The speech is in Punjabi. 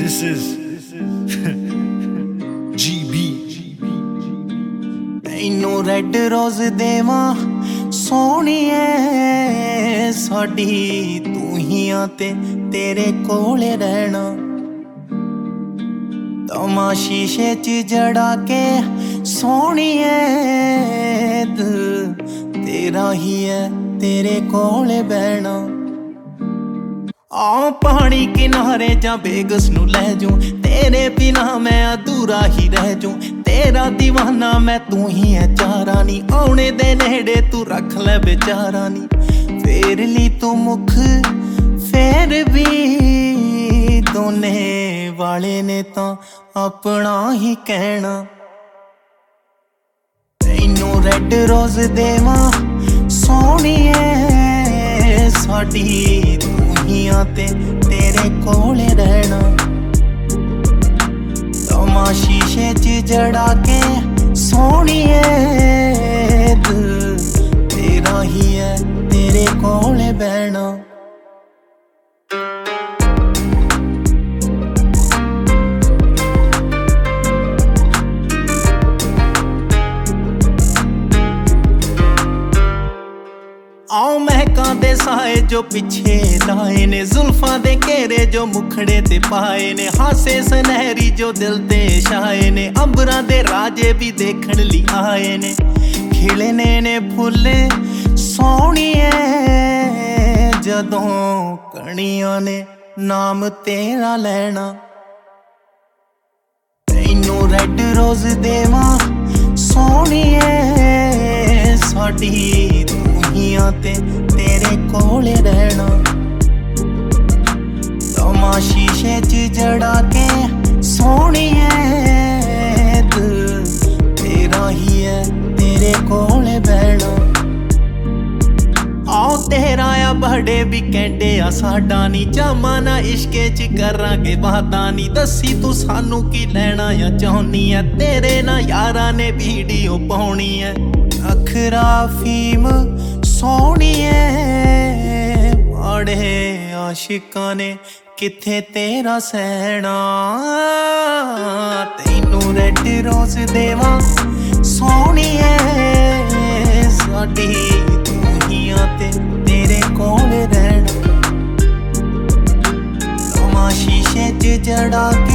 This is GB. ਤੈਨੂੰ ਰੈੱਡ ਰੋਜ਼ ਦੇਵਾਂ ਸੋਹਣੀਏ ਸਾਡੀ ਤੂੰ ਹੀ ਆ ਤੇ ਤੇਰੇ ਕੋਲ ਰਹਿਣਾ ਤਮਾ ਸ਼ੀਸ਼ੇ 'ਚ ਜੜਾ ਕੇ ਸੋਹਣੀਏ ਤੇਰਾ ਹੀ ਹੈ ਤੇਰੇ ਕੋਲ ਬਹਿਣਾ ਆ ਪਾਣੀ ਕਿਨਾਰੇ ਜਾਂ ਬੇਗਸ ਨੂੰ ਲੈ ਜੂ ਤੇਰੇ ਬਿਨਾ ਮੈਂ ਅਧੂਰਾ ਹੀ ਰਹਿ ਜੂ ਤੇਰਾ دیਵਾਨਾ ਮੈਂ ਤੂੰ ਹੀ ਹੈ ਚਾਰਾ ਨੀ ਆਉਣੇ ਦੇ ਨੇੜੇ ਤੂੰ ਰੱਖ ਲੈ ਵਿਚਾਰਾ ਨੀ ਫੇਰ ਲਈ ਤੂੰ ਮੁਖ ਫੇਰ ਵੀ ਦੋਨੇ ਵਾਲੇ ਨੇ ਤਾਂ ਆਪਣਾ ਹੀ ਕਹਿਣਾ ਤੈਨੂੰ ਰੈੱਡ ਰੋਜ਼ ਦੇਵਾਂ ਸੋਹਣੀਏ ਸਾਡੀ ਆ ਤੇ ਤੇਰੇ ਕੋਲ ਰਹਿਣਾ ਤਮਾ ਸ਼ੀਸ਼ੇ 'ਚ ਜੜਾ ਕੇ ਸੋਹਣੀਏ ਤੇਰਾ ਹੀ ਹੈ ਤੇਰੇ ਕੋਲ ਬਹਿਣਾ ਆਓ ਮਹਿਕਾਂ ਦੇ ਸਾਏ ਜੋ ਪਿੱਛੇ ਲਾਏ ਨੇ ਜ਼ੁਲਫਾਂ ਦੇ ਘੇਰੇ ਜੋ ਮੁਖੜੇ ਤੇ ਪਾਏ ਨੇ ਹਾਸੇ ਸੁਨਹਿਰੀ ਜੋ ਦਿਲ ਤੇ ਛਾਏ ਨੇ ਅੰਬਰਾਂ ਦੇ ਰਾਜੇ ਵੀ ਦੇਖਣ ਲਈ ਆਏ ਨੇ ਖਿਲਨੇ ਨੇ ਫੁੱਲ ਸੋਹਣੀਏ ਜਦੋਂ ਕਣੀਆਂ ਨੇ ਨਾਮ ਤੇਰਾ ਲੈਣਾ ਤੈਨੂੰ ਰੈੱਡ ਰੋਜ਼ ਦੇਵਾਂ ਸੋਹਣੀਏ ਸਾਡੀ ਆ ਤੇ ਤੇਰੇ ਕੋਲ ਰਹਿਣਾ ਤਮਾ ਸ਼ੀਸ਼ੇ 'ਚ ਜੜਾ ਕੇ ਸੋਹਣੀਏ ਤੇਰਾ ਹੀ ਹੈ ਤੇਰੇ ਕੋਲ ਬਹਿਣਾ ਆਓ ਤੇਰਾ ਆ ਬੜੇ ਵੀ ਕਹਿੰਦੇ ਆ ਸਾਡਾ ਨੀ ਜਾਮਾ ਨਾ ਇਸ਼ਕੇ 'ਚ ਕਰਾਂਗੇ ਬਾਤਾਂ ਨੀ ਦੱਸੀ ਤੂੰ ਸਾਨੂੰ ਕੀ ਲੈਣਾ ਆ ਚਾਹੁੰਨੀ ਐ ਤੇਰੇ ਨਾਲ ਯਾਰਾਂ ਨੇ ਵੀਡੀਓ ਪਾਉਣੀ ਐ ਅਖਰਾ ਫੀਮ ਸੋਹਣੀਏ ਮਾੜੇ ਆਸ਼ਿਕਾਂ ਨੇ ਕਿੱਥੇ ਤੇਰਾ ਸਹਿਣਾ ਤੈਨੂੰ ਰੈੱਡ ਰੋਜ਼ ਦੇਵਾਂ ਸੋਹਣੀਏ ਸਾਡੀ ਤੂੰ ਹੀ ਆ ਤੇ ਤੇਰੇ ਕੋਲ ਰਹਿਣਾ ਤਮਾ ਸ਼ੀਸ਼ੇ 'ਚ ਜੜਾ ਕੇ